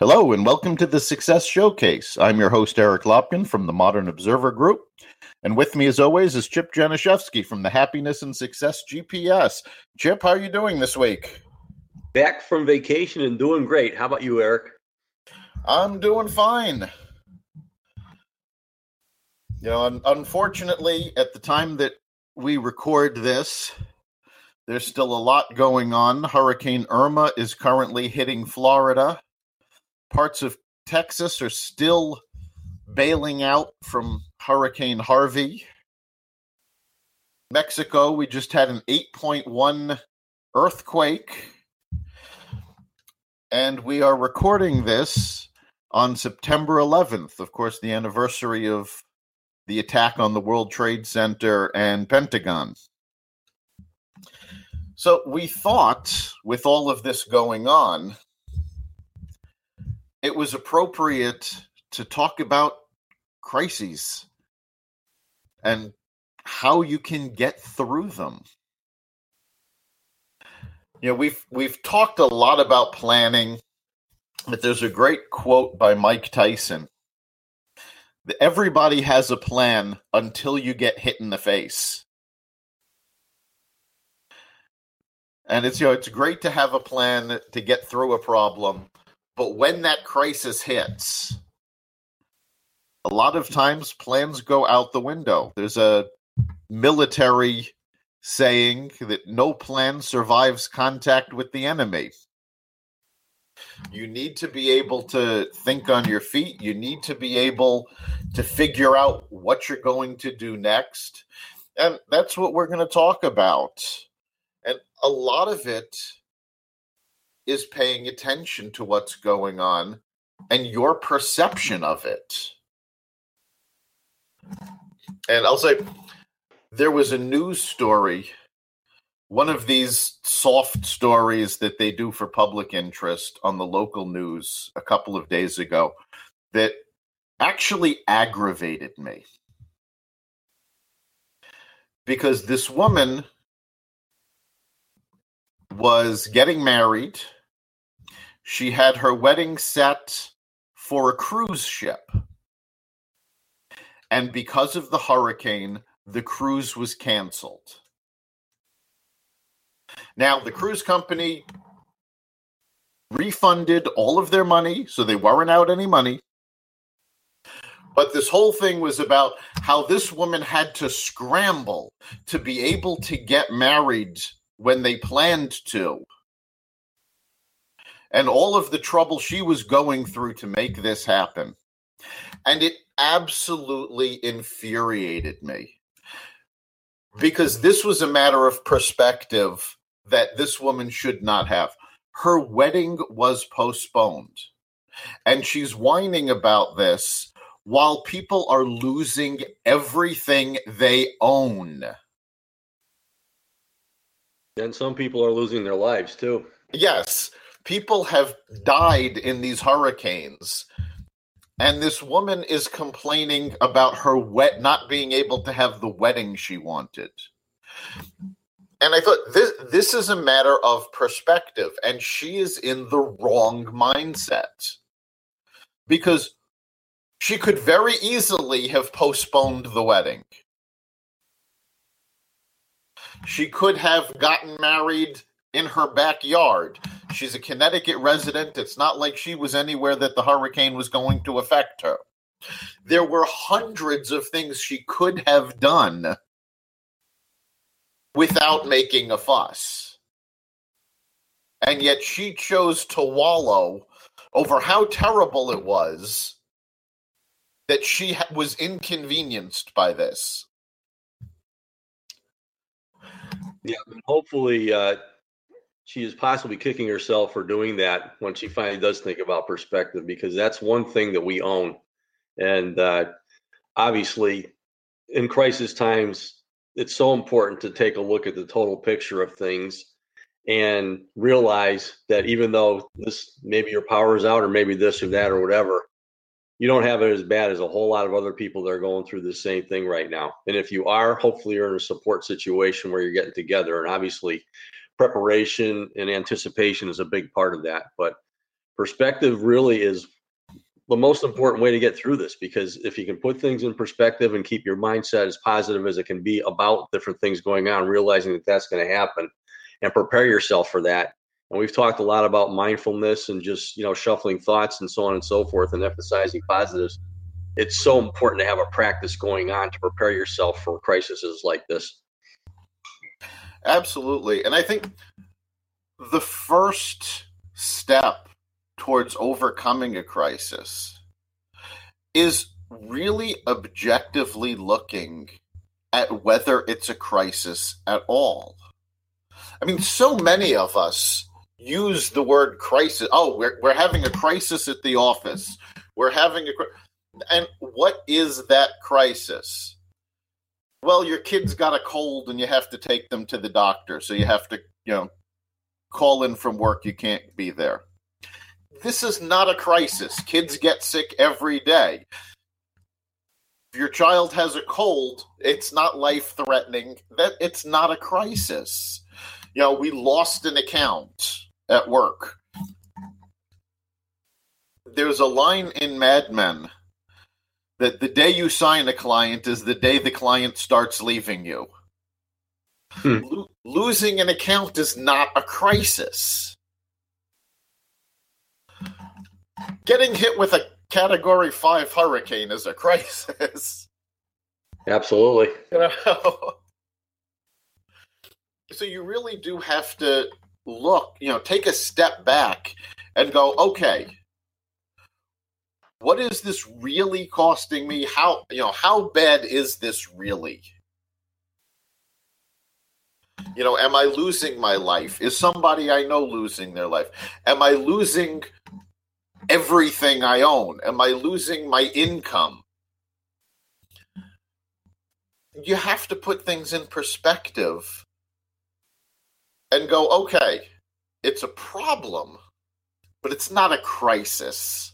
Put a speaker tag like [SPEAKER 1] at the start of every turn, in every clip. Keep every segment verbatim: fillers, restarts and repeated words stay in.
[SPEAKER 1] Hello and welcome to the Success Showcase. I'm your host, Eric Lopkin from the Modern Observer Group. And with me, as always, is Chip Januszewski from the Happiness and Success G P S. Chip, how are you doing this week?
[SPEAKER 2] Back from vacation and doing great. How about you, Eric?
[SPEAKER 1] I'm doing fine. You know, un- unfortunately, at the time that we record this, there's still a lot going on. Hurricane Irma is currently hitting Florida. Parts of Texas are still bailing out from Hurricane Harvey. Mexico, we just had an eight point one earthquake. And we are recording this on September eleventh, of course, the anniversary of the attack on the World Trade Center and Pentagon. So we thought, with all of this going on, it was appropriate to talk about crises and how you can get through them. You know, we've we've talked a lot about planning, but there's a great quote by Mike Tyson. Everybody has a plan until you get hit in the face. And it's, you know, it's great to have a plan to get through a problem. But when that crisis hits, a lot of times plans go out the window. There's a military saying that no plan survives contact with the enemy. You need to be able to think on your feet. You need to be able to figure out what you're going to do next. And that's what we're going to talk about. And a lot of it is paying attention to what's going on and your perception of it. And I'll say, there was a news story, one of these soft stories that they do for public interest on the local news a couple of days ago that actually aggravated me. Because this woman was getting married. She had her wedding set for a cruise ship. And because of the hurricane, the cruise was canceled. Now, the cruise company refunded all of their money, so they weren't out any money. But this whole thing was about how this woman had to scramble to be able to get married when they planned to. And all of the trouble she was going through to make this happen. And it absolutely infuriated me. Because this was a matter of perspective that this woman should not have. Her wedding was postponed. And she's whining about this while people are losing everything they own.
[SPEAKER 2] And some people are losing their lives too.
[SPEAKER 1] Yes. People have died in these hurricanes, and this woman is complaining about her wet not being able to have the wedding she wanted. And I thought, this this is a matter of perspective, and she is in the wrong mindset. Because she could very easily have postponed the wedding. She could have gotten married in her backyard. She's a Connecticut resident. It's not like she was anywhere that the hurricane was going to affect her. There were hundreds of things she could have done without making a fuss. And yet she chose to wallow over how terrible it was that she was inconvenienced by this.
[SPEAKER 2] Yeah, hopefully uh, she is possibly kicking herself for doing that when she finally does think about perspective, because that's one thing that we own. And uh, obviously, in crisis times, it's so important to take a look at the total picture of things and realize that even though this, maybe your power is out or maybe this or that or whatever, you don't have it as bad as a whole lot of other people that are going through the same thing right now. And if you are, hopefully you're in a support situation where you're getting together. And obviously preparation and anticipation is a big part of that. But perspective really is the most important way to get through this, because if you can put things in perspective and keep your mindset as positive as it can be about different things going on, realizing that that's going to happen, and prepare yourself for that. And we've talked a lot about mindfulness and just, you know, shuffling thoughts and so on and so forth, and emphasizing positives. It's so important to have a practice going on to prepare yourself for crises like this.
[SPEAKER 1] Absolutely. And I think the first step towards overcoming a crisis is really objectively looking at whether it's a crisis at all. I mean, so many of us use the word crisis. Oh, we're we're having a crisis at the office. We're having a and what is that crisis? Well, your kid's got a cold and you have to take them to the doctor, so you have to, you know, call in from work. You can't be there. This is not a crisis. Kids get sick every day. If your child has a cold, it's not life-threatening. That it's not a crisis. You know, we lost an account at work. There's a line in Mad Men that the day you sign a client is the day the client starts leaving you. Hmm. Lo- losing an account is not a crisis. Getting hit with a Category five hurricane is a crisis.
[SPEAKER 2] Absolutely.
[SPEAKER 1] You know? So you really do have to look, you know, take a step back and go, okay, what is this really costing me? How, you know, how bad is this really? You know, am I losing my life? Is somebody I know losing their life? Am I losing everything I own? Am I losing my income? You have to put things in perspective and go, okay, it's a problem, but it's not a crisis.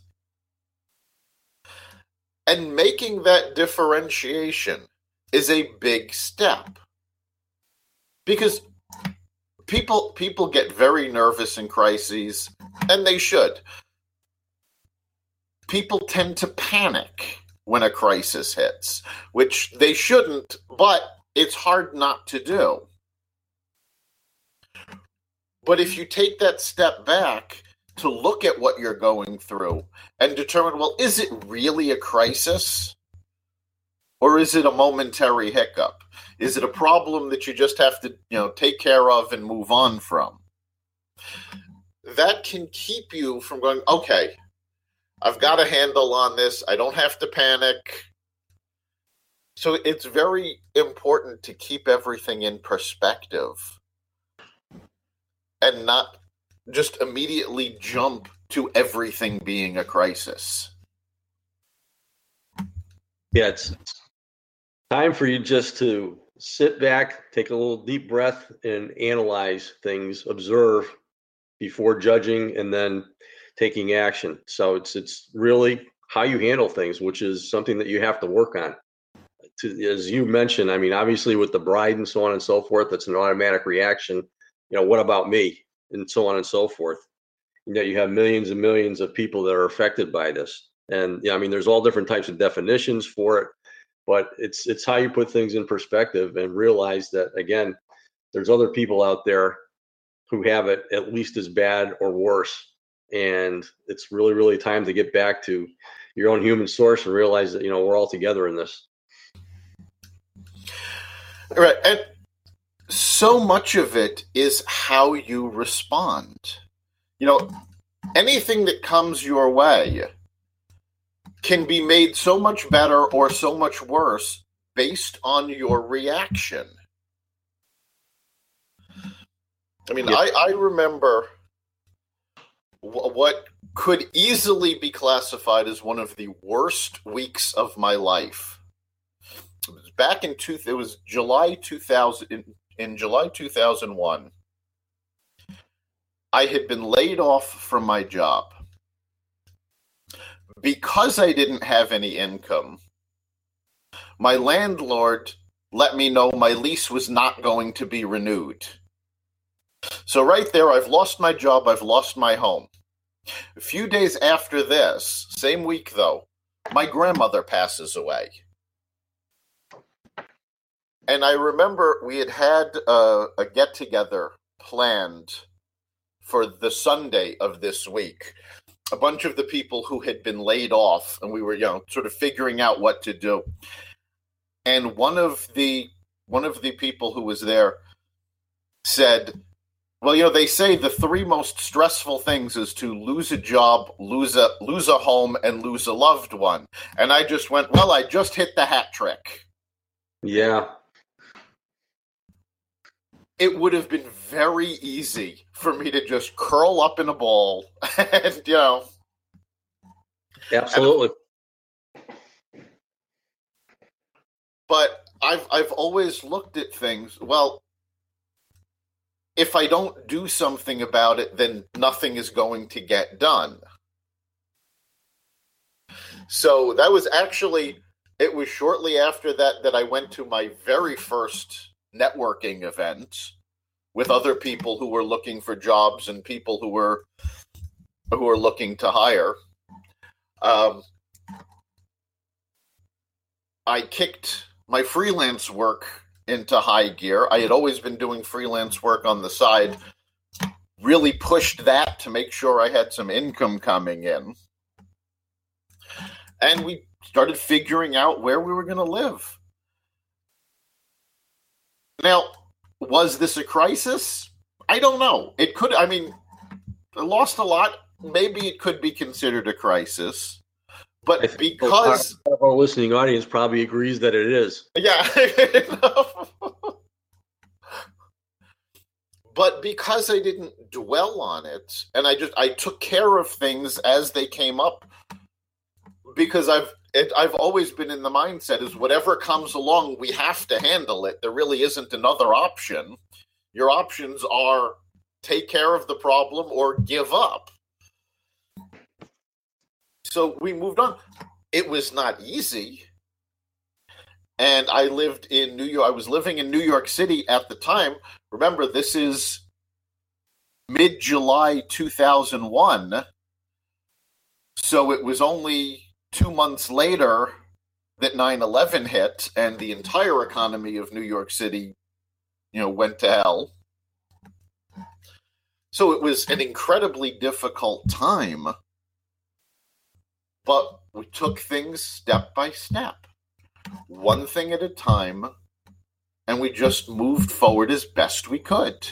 [SPEAKER 1] And making that differentiation is a big step. Because people people get very nervous in crises, and they should. People tend to panic when a crisis hits, which they shouldn't, but it's hard not to do. But if you take that step back to look at what you're going through and determine, well, is it really a crisis? Or is it a momentary hiccup? Is it a problem that you just have to, you know, take care of and move on from? That can keep you from going, okay, I've got a handle on this. I don't have to panic. So it's very important to keep everything in perspective and not just immediately jump to everything being a crisis.
[SPEAKER 2] Yeah, it's time for you just to sit back, take a little deep breath, and analyze things, observe before judging, and then taking action. So it's it's really how you handle things, which is something that you have to work on. To, as you mentioned, I mean, obviously with the bride and so on and so forth, that's an automatic reaction. You know, what about me? And so on and so forth. You know, you have millions and millions of people that are affected by this. And yeah, I mean, there's all different types of definitions for it, but it's it's how you put things in perspective and realize that, again, there's other people out there who have it at least as bad or worse. And it's really, really time to get back to your own human source and realize that, you know, we're all together in this.
[SPEAKER 1] Right. And so much of it is how you respond. You know, anything that comes your way can be made so much better or so much worse based on your reaction. I mean, yeah. I, I remember w- what could easily be classified as one of the worst weeks of my life. It was back in two, it was July two thousand. In, in July two thousand one, I had been laid off from my job. Because I didn't have any income, my landlord let me know my lease was not going to be renewed. So right there, I've lost my job, I've lost my home. A few days after this, same week though, my grandmother passes away. And I remember we had had a, a get-together planned for the Sunday of this week. A bunch of the people who had been laid off, and we were, you know, sort of figuring out what to do. And one of the one of the people who was there said, well, you know, they say the three most stressful things is to lose a job, lose a lose a home, and lose a loved one. And I just went, well, I just hit the hat trick.
[SPEAKER 2] Yeah.
[SPEAKER 1] It would have been very easy for me to just curl up in a ball and, you know.
[SPEAKER 2] Absolutely.
[SPEAKER 1] And, but I've I've always looked at things, well, if I don't do something about it, then nothing is going to get done. So that was actually, it was shortly after that that I went to my very first networking event with other people who were looking for jobs and people who were who were looking to hire. Um, I kicked my freelance work into high gear. I had always been doing freelance work on the side, really pushed that to make sure I had some income coming in. And we started figuring out where we were going to live. Now, was this a crisis? I don't know. It could, I mean, I lost a lot. Maybe it could be considered a crisis. But because
[SPEAKER 2] our, our listening audience probably agrees that it is.
[SPEAKER 1] Yeah. But because I didn't dwell on it, and I just I took care of things as they came up, because I've it, I've always been in the mindset is whatever comes along, we have to handle it. There really isn't another option. Your options are take care of the problem or give up. So we moved on. It was not easy. And I lived in New York. I was living in New York City at the time. Remember, this is mid-July two thousand one. So it was only two months later that nine eleven hit and the entire economy of New York City, you know, went to hell. So it was an incredibly difficult time. But we took things step by step, one thing at a time, and we just moved forward as best we could.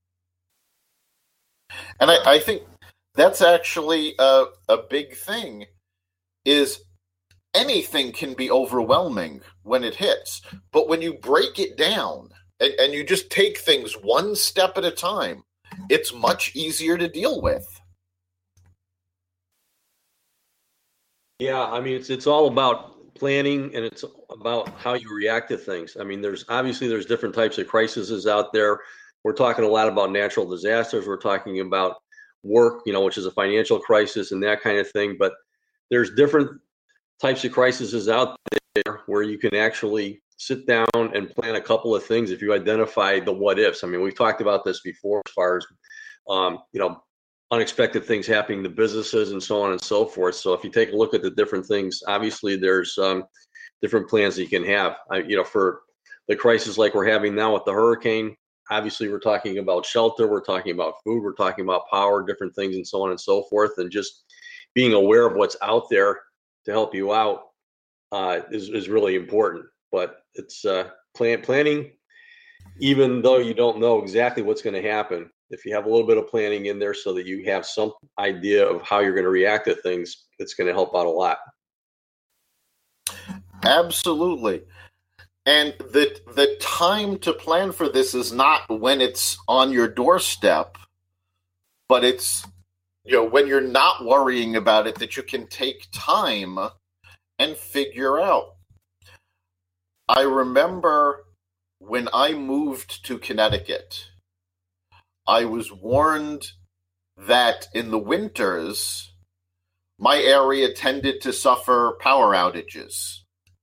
[SPEAKER 1] And I, I think that's actually a, a big thing, is anything can be overwhelming when it hits. But when you break it down and, and you just take things one step at a time, it's much easier to deal with.
[SPEAKER 2] Yeah, I mean, it's it's all about planning, and it's about how you react to things. I mean, there's obviously there's different types of crises out there. We're talking a lot about natural disasters. We're talking about work, you know, which is a financial crisis and that kind of thing. But there's different types of crises out there where you can actually sit down and plan a couple of things if you identify the what ifs. I mean, we've talked about this before as far as, um, you know, unexpected things happening to businesses and so on and so forth. So if you take a look at the different things, obviously there's um, different plans that you can have. I, you know, for the crisis like we're having now with the hurricane, obviously we're talking about shelter, we're talking about food, we're talking about power, different things and so on and so forth. And just being aware of what's out there to help you out uh, is, is really important. But it's uh, plan planning, even though you don't know exactly what's going to happen. If you have a little bit of planning in there so that you have some idea of how you're going to react to things, it's going to help out a lot.
[SPEAKER 1] Absolutely. And the the time to plan for this is not when it's on your doorstep, but it's, you know, when you're not worrying about it, that you can take time and figure out. I remember when I moved to Connecticut, I was warned that in the winters, my area tended to suffer power outages.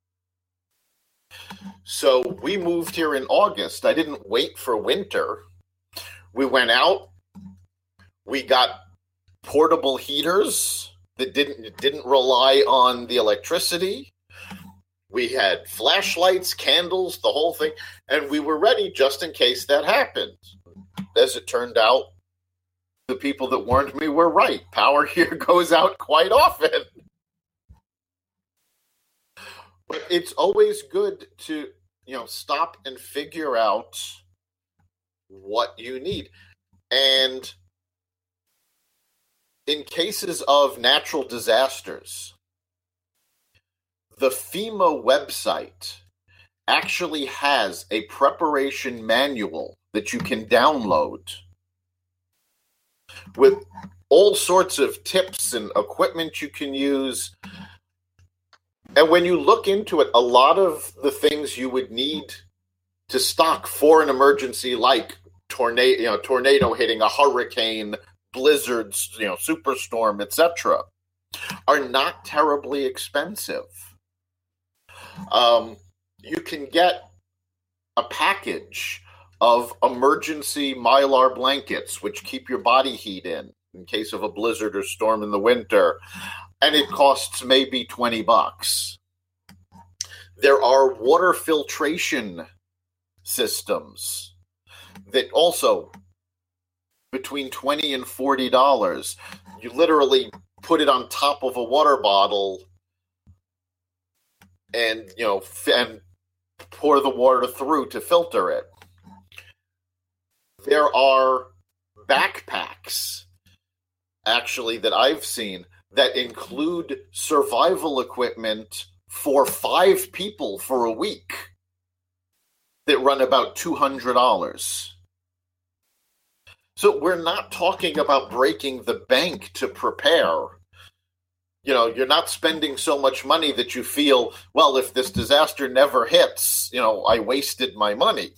[SPEAKER 1] So we moved here in August. I didn't wait for winter. We went out. We got portable heaters that didn't didn't rely on the electricity. We had flashlights, candles, the whole thing, and we were ready just in case that happened. As it turned out, the people that warned me were right. Power here goes out quite often. But it's always good to, you know, stop and figure out what you need. And in cases of natural disasters, the FEMA website actually has a preparation manual that you can download with all sorts of tips and equipment you can use. And when you look into it, a lot of the things you would need to stock for an emergency, like tornado, you know, tornado hitting, a hurricane, blizzards, you know, superstorm, et cetera, are not terribly expensive. Um, you can get a package of emergency Mylar blankets, which keep your body heat in in case of a blizzard or storm in the winter, and it costs maybe twenty bucks. There are water filtration systems that also between twenty and forty dollars. You literally put it on top of a water bottle and, you know, and pour the water through to filter it. There are backpacks, actually, that I've seen that include survival equipment for five people for a week that run about two hundred dollars. So we're not talking about breaking the bank to prepare. You know, you're not spending so much money that you feel, well, if this disaster never hits, you know, I wasted my money.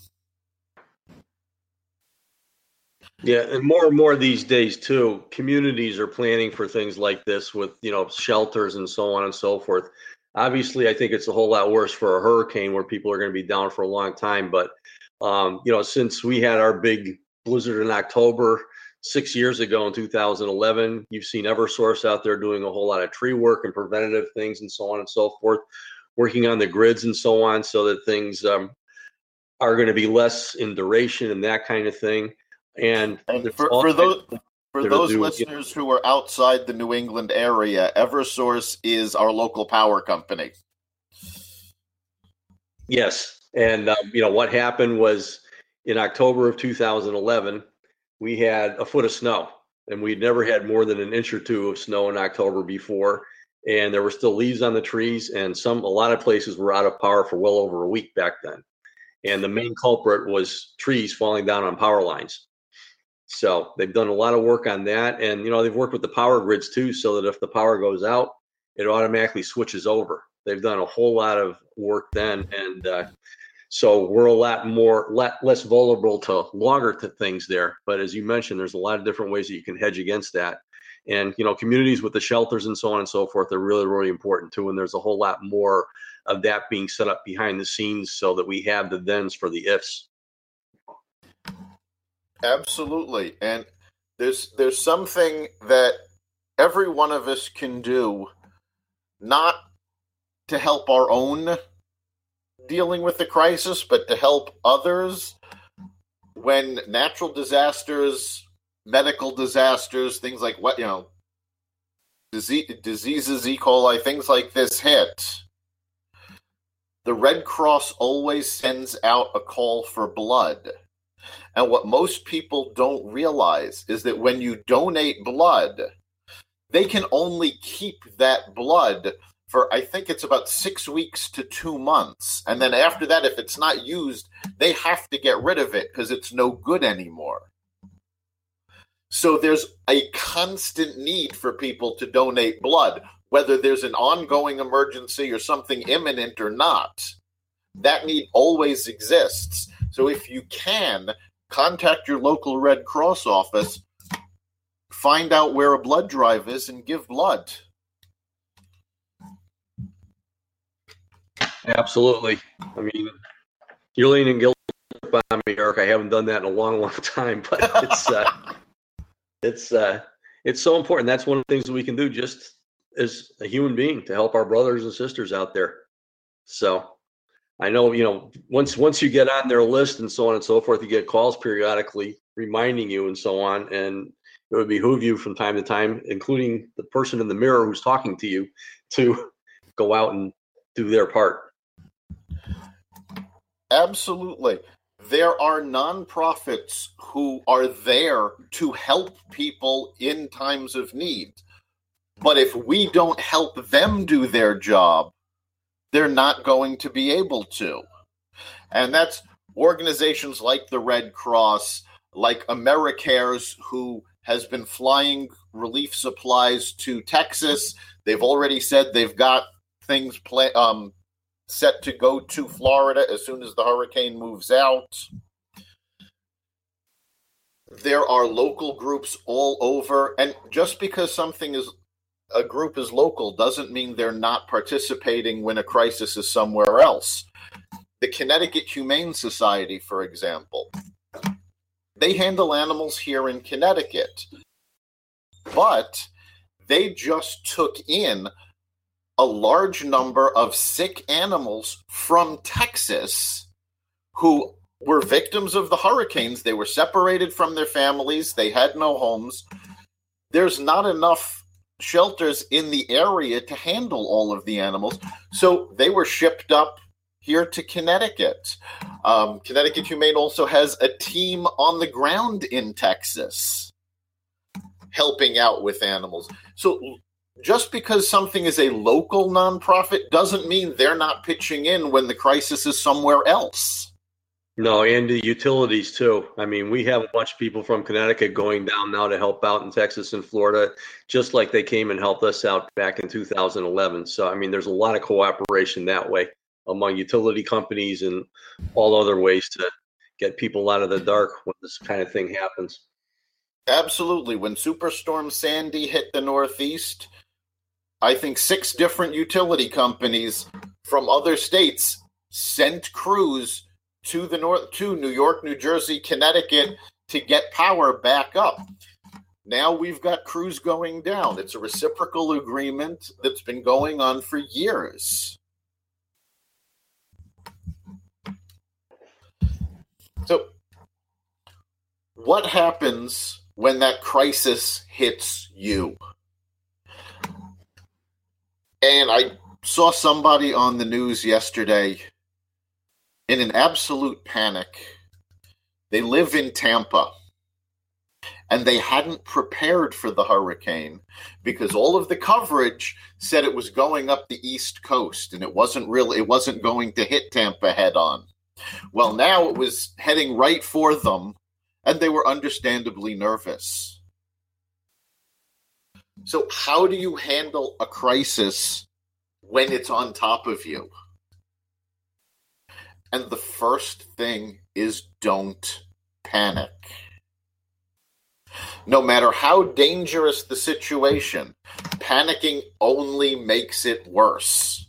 [SPEAKER 2] Yeah, and more and more these days, too, communities are planning for things like this with, you know, shelters and so on and so forth. Obviously, I think it's a whole lot worse for a hurricane where people are going to be down for a long time. But, um, you know, since we had our big blizzard in October six years ago in two thousand eleven, you've seen Eversource out there doing a whole lot of tree work and preventative things and so on and so forth, working on the grids and so on so that things um, are going to be less in duration and that kind of thing. And,
[SPEAKER 1] and for, for those for those listeners who are outside the New England area, Eversource is our local power company.
[SPEAKER 2] Yes, and uh, you know what happened was in October of two thousand eleven, we had a foot of snow, and we'd never had more than an inch or two of snow in October before, and there were still leaves on the trees, and some a lot of places were out of power for well over a week back then. And the main culprit was trees falling down on power lines. So they've done a lot of work on that. And, you know, they've worked with the power grids, too, so that if the power goes out, it automatically switches over. They've done a whole lot of work then. And uh, so we're a lot more, lot less vulnerable to longer to things there. But as you mentioned, there's a lot of different ways that you can hedge against that. And, you know, communities with the shelters and so on and so forth are really, really important, too. And there's a whole lot more of that being set up behind the scenes so that we have the thens for the ifs.
[SPEAKER 1] Absolutely. And there's there's something that every one of us can do, not to help our own dealing with the crisis, but to help others when natural disasters, medical disasters, things like what, you know, disease, diseases, E. coli, things like this hit. The Red Cross always sends out a call for blood. And what most people don't realize is that when you donate blood, they can only keep that blood for, I think it's about six weeks to two months. And then after that, if it's not used, they have to get rid of it because it's no good anymore. So there's a constant need for people to donate blood, whether there's an ongoing emergency or something imminent or not. That need always exists. So if you can, contact your local Red Cross office, find out where a blood drive is, and give blood.
[SPEAKER 2] Absolutely. I mean, you're leaning guilty on me, Eric. I haven't done that in a long, long time, but it's uh, it's uh, it's so important. That's one of the things that we can do just as a human being to help our brothers and sisters out there. So I know, you know, once once you get on their list and so on and so forth, you get calls periodically reminding you and so on. And it would behoove you from time to time, including the person in the mirror who's talking to you, to go out and do their part.
[SPEAKER 1] Absolutely. There are nonprofits who are there to help people in times of need. But if we don't help them do their job, they're not going to be able to. And that's organizations like the Red Cross, like AmeriCares, who has been flying relief supplies to Texas. They've already said they've got things play, um, set to go to Florida as soon as the hurricane moves out. There are local groups all over. And just because something is a group is local doesn't mean they're not participating when a crisis is somewhere else. The Connecticut Humane Society, for example, they handle animals here in Connecticut, but they just took in a large number of sick animals from Texas who were victims of the hurricanes. They were separated from their families. They had no homes. There's not enough shelters in the area to handle all of the animals. So they were shipped up here to Connecticut. Um, Connecticut Humane also has a team on the ground in Texas helping out with animals. So just because something is a local nonprofit doesn't mean they're not pitching in when the crisis is somewhere else.
[SPEAKER 2] No, and the utilities too. I mean, we have a bunch of people from Connecticut going down now to help out in Texas and Florida, just like they came and helped us out back in two thousand eleven. So, I mean, there's a lot of cooperation that way among utility companies and all other ways to get people out of the dark when this kind of thing happens.
[SPEAKER 1] Absolutely. When Superstorm Sandy hit the Northeast, I think six different utility companies from other states sent crews to the north, to New York, New Jersey, Connecticut to get power back up. Now we've got crews going down. It's a reciprocal agreement that's been going on for years. So what happens when that crisis hits you? And I saw somebody on the news yesterday in an absolute panic. They live in Tampa, and they hadn't prepared for the hurricane because all of the coverage said it was going up the East Coast, and it wasn't really, it wasn't going to hit Tampa head on. Well, now it was heading right for them, and they were understandably nervous. So how do you handle a crisis when it's on top of you? And the first thing is don't panic. No matter how dangerous the situation, panicking only makes it worse.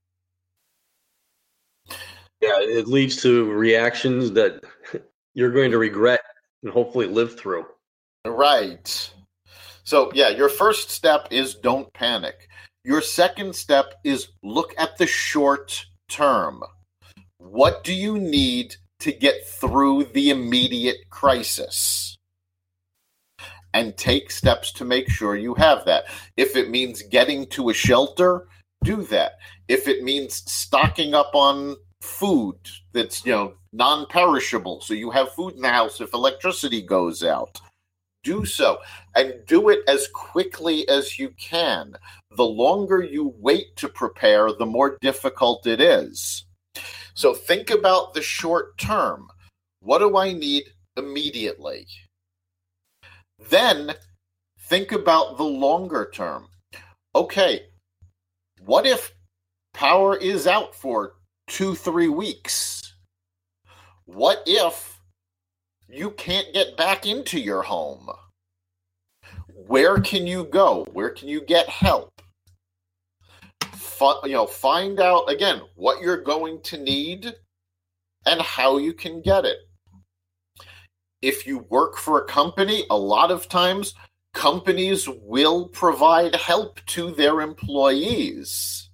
[SPEAKER 2] Yeah, it leads to reactions that you're going to regret and hopefully live through.
[SPEAKER 1] Right. So, yeah, your first step is don't panic. Your second step is look at the short term. What do you need to get through the immediate crisis? And take steps to make sure you have that. If it means getting to a shelter, do that. If it means stocking up on food that's, you know, non-perishable, so you have food in the house if electricity goes out, do so. And do it as quickly as you can. The longer you wait to prepare, the more difficult it is. So think about the short term. What do I need immediately? Then think about the longer term. Okay, what if power is out for two, three weeks? What if you can't get back into your home? Where can you go? Where can you get help? You know, find out, again, what you're going to need and how you can get it. If you work for a company, a lot of times companies will provide help to their employees.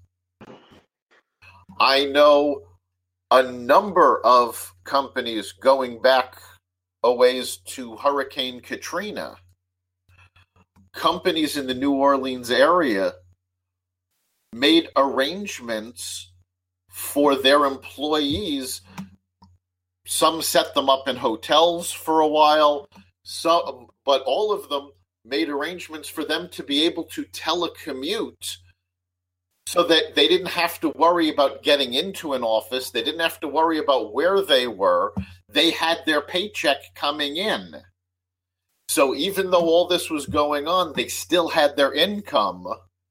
[SPEAKER 1] I know a number of companies going back a ways to Hurricane Katrina. Companies in the New Orleans area made arrangements for their employees. Some set them up in hotels for a while, some, but all of them made arrangements for them to be able to telecommute so that they didn't have to worry about getting into an office. They didn't have to worry about where they were. They had their paycheck coming in. So even though all this was going on, they still had their income.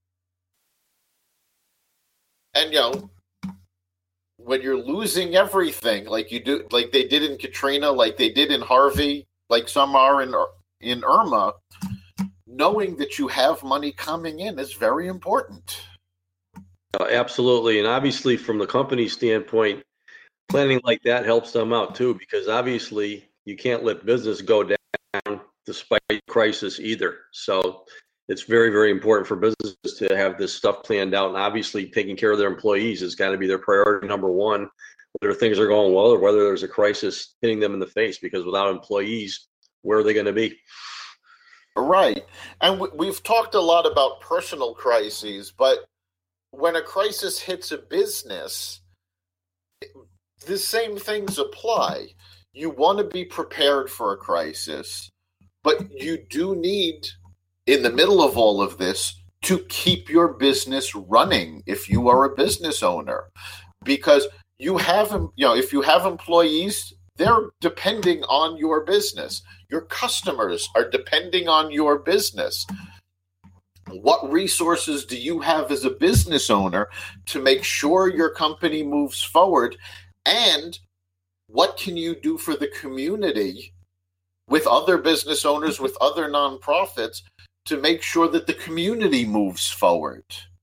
[SPEAKER 1] And, you know, when you're losing everything, like you do, like they did in Katrina, like they did in Harvey, like some are in in Irma, knowing that you have money coming in is very important.
[SPEAKER 2] Uh, absolutely. And obviously, from the company standpoint, planning like that helps them out too, because obviously you can't let business go down despite crisis either. So it's very, very important for businesses to have this stuff planned out. And obviously taking care of their employees has got to be their priority number one, whether things are going well or whether there's a crisis hitting them in the face, because without employees, where are they going to be?
[SPEAKER 1] Right. And we've talked a lot about personal crises, but when a crisis hits a business, the same things apply. You want to be prepared for a crisis, but you do need, in the middle of all of this, to keep your business running if you are a business owner. Because you have, you know, if you have employees, they're depending on your business. Your customers are depending on your business. What resources do you have as a business owner to make sure your company moves forward? And what can you do for the community with other business owners, with other nonprofits, to make sure that the community moves forward?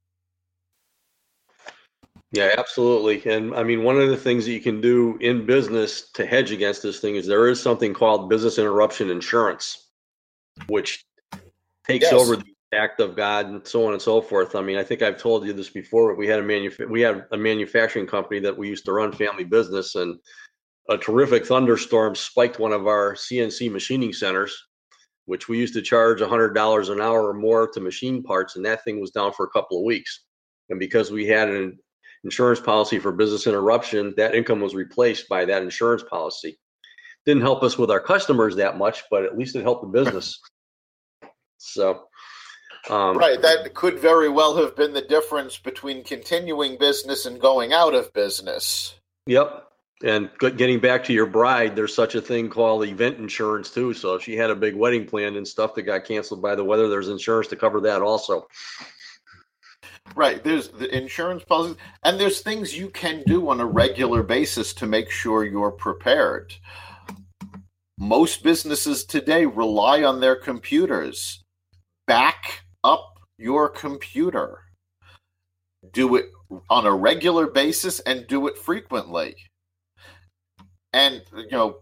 [SPEAKER 2] Yeah, absolutely. And I mean, one of the things that you can do in business to hedge against this thing is there is something called business interruption insurance, which takes yes. over the act of God and so on and so forth. I mean, I think I've told you this before. We had a manuf- we had a manufacturing company that we used to run, family business, and a terrific thunderstorm spiked one of our C N C machining centers, which we used to charge one hundred dollars an hour or more to machine parts, and that thing was down for a couple of weeks. And because we had an insurance policy for business interruption, that income was replaced by that insurance policy. Didn't help us with our customers that much, but at least it helped the business. So, um,
[SPEAKER 1] right, that could very well have been the difference between continuing business and going out of business.
[SPEAKER 2] Yep. And getting back to your bride, there's such a thing called event insurance too. So if she had a big wedding planned and stuff that got canceled by the weather, there's insurance to cover that also.
[SPEAKER 1] Right. There's the insurance policies, and there's things you can do on a regular basis to make sure you're prepared. Most businesses today rely on their computers. Back up your computer. Do it on a regular basis and do it frequently. And, you know,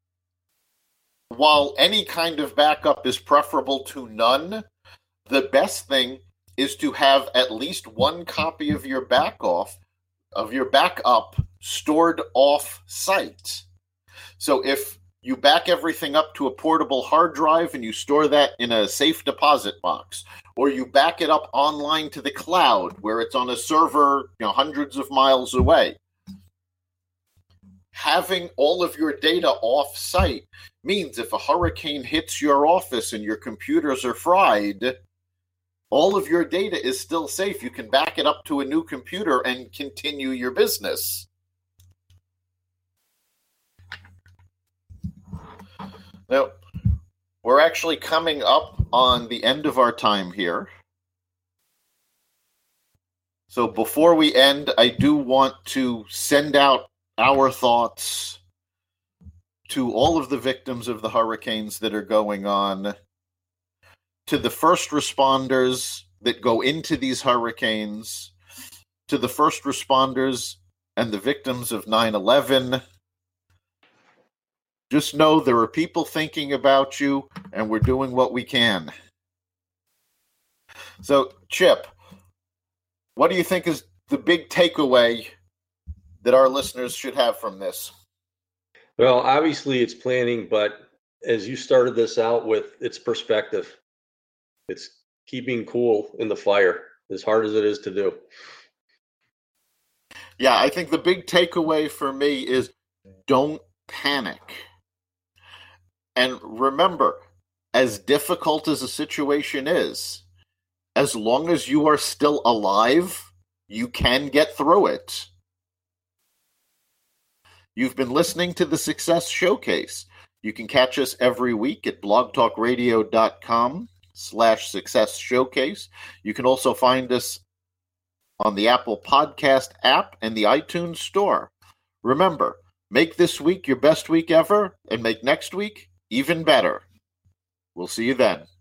[SPEAKER 1] while any kind of backup is preferable to none, the best thing is to have at least one copy of your back off, of your backup stored off site. So if you back everything up to a portable hard drive and you store that in a safe deposit box, or you back it up online to the cloud where it's on a server, you know, hundreds of miles away, having all of your data off site means if a hurricane hits your office and your computers are fried, all of your data is still safe. You can back it up to a new computer and continue your business. Now, we're actually coming up on the end of our time here. So before we end, I do want to send out our thoughts to all of the victims of the hurricanes that are going on, to the first responders that go into these hurricanes, to the first responders and the victims of nine eleven. Just know there are people thinking about you, and we're doing what we can. So, Chip, what do you think is the big takeaway that our listeners should have from this?
[SPEAKER 2] Well, obviously it's planning, but as you started this out with, it's perspective. It's keeping cool in the fire, as hard as it is to do.
[SPEAKER 1] Yeah, I think the big takeaway for me is don't panic. And remember, as difficult as a situation is, as long as you are still alive, you can get through it. You've been listening to the Success Showcase. You can catch us every week at blogtalkradio.com slash success showcase. You can also find us on the Apple Podcast app and the iTunes Store. Remember, make this week your best week ever and make next week even better. We'll see you then.